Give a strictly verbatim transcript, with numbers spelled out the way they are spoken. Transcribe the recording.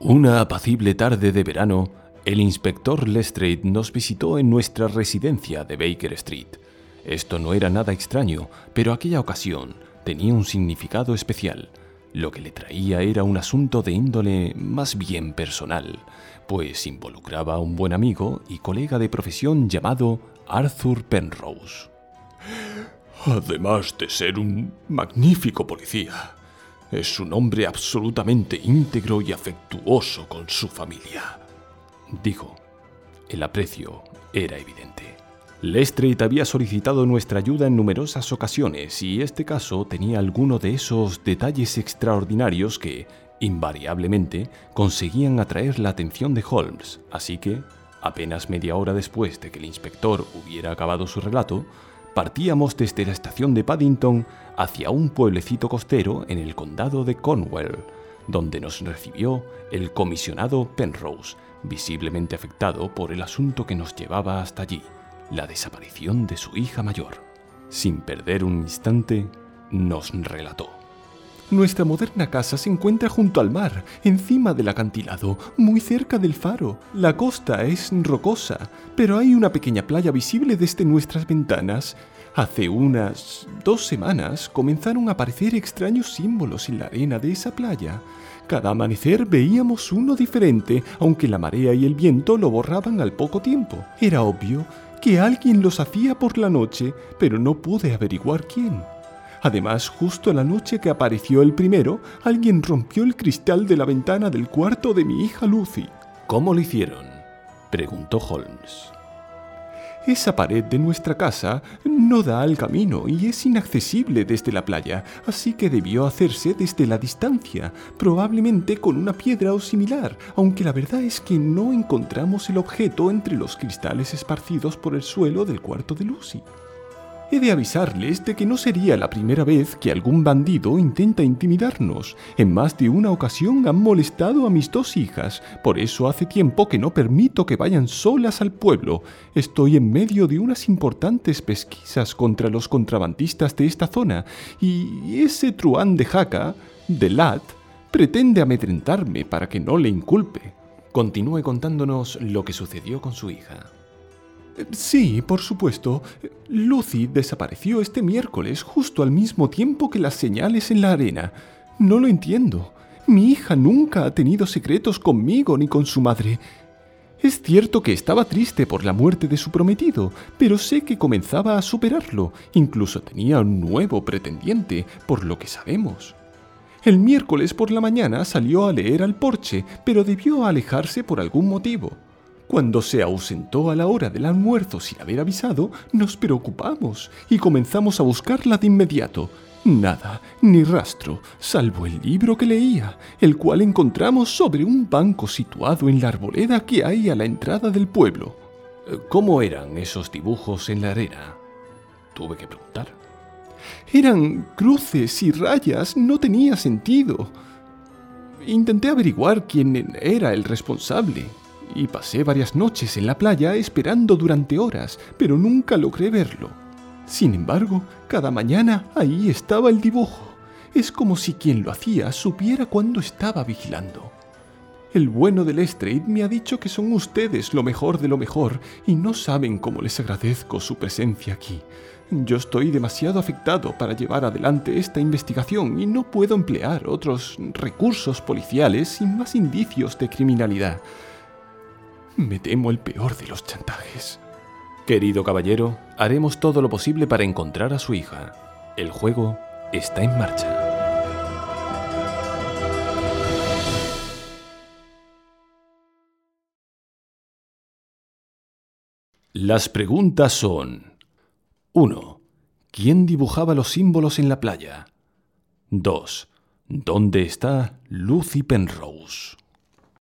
Una apacible tarde de verano, el inspector Lestrade nos visitó en nuestra residencia de Baker Street. Esto no era nada extraño, pero aquella ocasión tenía un significado especial. Lo que le traía era un asunto de índole más bien personal, pues involucraba a un buen amigo y colega de profesión llamado Arthur Penrose. Además de ser un magnífico policía, es un hombre absolutamente íntegro y afectuoso con su familia, dijo. El aprecio era evidente. Lestrade había solicitado nuestra ayuda en numerosas ocasiones y este caso tenía alguno de esos detalles extraordinarios que, invariablemente, conseguían atraer la atención de Holmes, así que, apenas media hora después de que el inspector hubiera acabado su relato, partíamos desde la estación de Paddington hacia un pueblecito costero en el condado de Cornwall, donde nos recibió el comisionado Penrose, visiblemente afectado por el asunto que nos llevaba hasta allí, la desaparición de su hija mayor. Sin perder un instante, nos relató. Nuestra moderna casa se encuentra junto al mar, encima del acantilado, muy cerca del faro. La costa es rocosa, pero hay una pequeña playa visible desde nuestras ventanas. Hace unas dos semanas comenzaron a aparecer extraños símbolos en la arena de esa playa. Cada amanecer veíamos uno diferente, aunque la marea y el viento lo borraban al poco tiempo. Era obvio que alguien los hacía por la noche, pero no pude averiguar quién. Además, justo la noche que apareció el primero, alguien rompió el cristal de la ventana del cuarto de mi hija Lucy. ¿Cómo lo hicieron?, preguntó Holmes. Esa pared de nuestra casa no da al camino y es inaccesible desde la playa, así que debió hacerse desde la distancia, probablemente con una piedra o similar, aunque la verdad es que no encontramos el objeto entre los cristales esparcidos por el suelo del cuarto de Lucy. He de avisarles de que no sería la primera vez que algún bandido intenta intimidarnos. En más de una ocasión han molestado a mis dos hijas. Por eso hace tiempo que no permito que vayan solas al pueblo. Estoy en medio de unas importantes pesquisas contra los contrabandistas de esta zona. Y ese truán de jaca, de Lat, pretende amedrentarme para que no le inculpe. Continúe contándonos lo que sucedió con su hija. Sí, por supuesto. Lucy desapareció este miércoles justo al mismo tiempo que las señales en la arena. No lo entiendo. Mi hija nunca ha tenido secretos conmigo ni con su madre. Es cierto que estaba triste por la muerte de su prometido, pero sé que comenzaba a superarlo. Incluso tenía un nuevo pretendiente, por lo que sabemos. El miércoles por la mañana salió a leer al porche, pero debió alejarse por algún motivo. Cuando se ausentó a la hora del almuerzo sin haber avisado, nos preocupamos y comenzamos a buscarla de inmediato. Nada, ni rastro, salvo el libro que leía, el cual encontramos sobre un banco situado en la arboleda que hay a la entrada del pueblo. ¿Cómo eran esos dibujos en la arena?, tuve que preguntar. Eran cruces y rayas, no tenía sentido. Intenté averiguar quién era el responsable. Y pasé varias noches en la playa esperando durante horas, pero nunca logré verlo. Sin embargo, cada mañana ahí estaba el dibujo. Es como si quien lo hacía supiera cuándo estaba vigilando. El bueno de Lestrade me ha dicho que son ustedes lo mejor de lo mejor y no saben cómo les agradezco su presencia aquí. Yo estoy demasiado afectado para llevar adelante esta investigación y no puedo emplear otros recursos policiales sin más indicios de criminalidad. Me temo el peor de los chantajes. Querido caballero, haremos todo lo posible para encontrar a su hija. El juego está en marcha. Las preguntas son: uno. ¿Quién dibujaba los símbolos en la playa? dos. ¿Dónde está Lucy Penrose?